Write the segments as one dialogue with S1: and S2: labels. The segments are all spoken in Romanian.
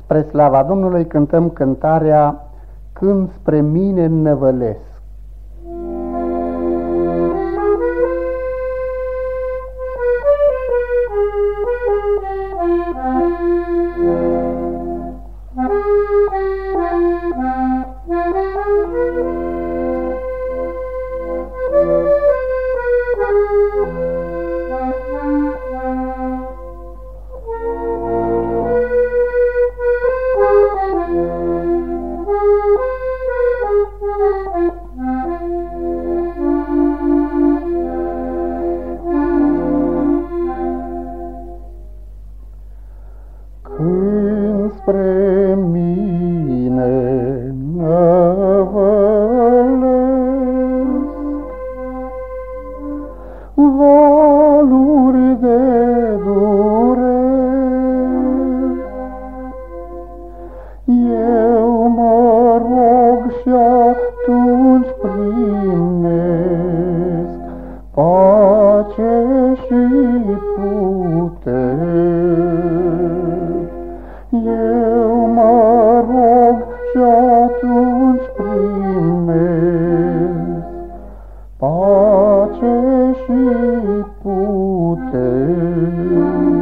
S1: Spre slava Domnului cântăm cântarea Când spre mine înnăvălesc. Când spre mine năvălesc valuri de dureri, eu mă rog și atunci primesc pace și putere. Eu mă rog și atunci primesc pace și putere.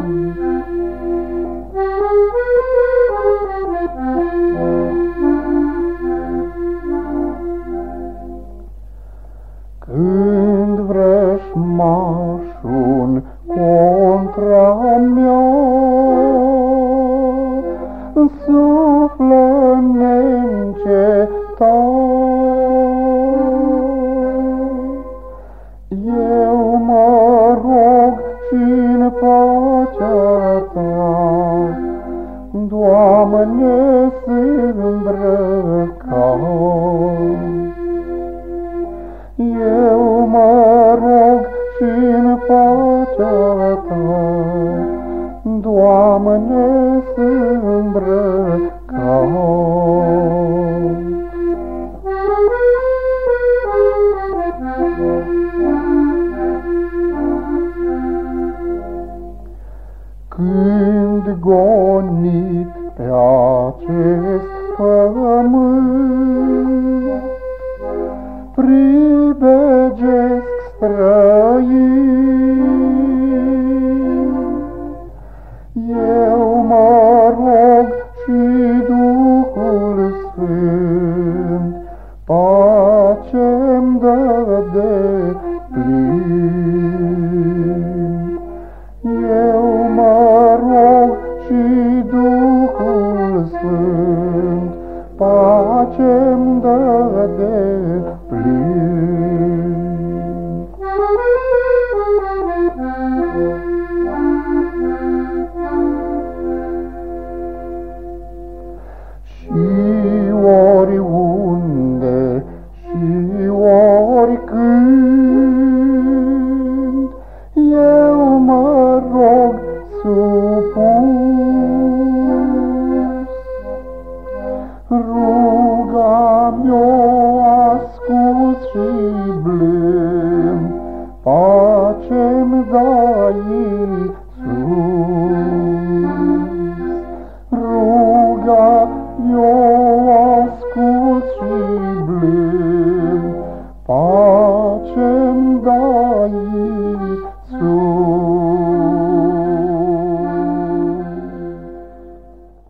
S1: Când vrăjmașul contra mea suflă neîncetat, eu mă rog și-n pacea Ta, Doamne, să-mi îmbrăcat. Eu mă rog și-n pacea Ta, Doamne, să-mi îmbrăcat. Când gonit pe acest pământ pribegesc străini, eu mă rog și Duhul Sfânt pace-mi dă deplin. Eu mă rog și Duhul Sfânt pace-mi dă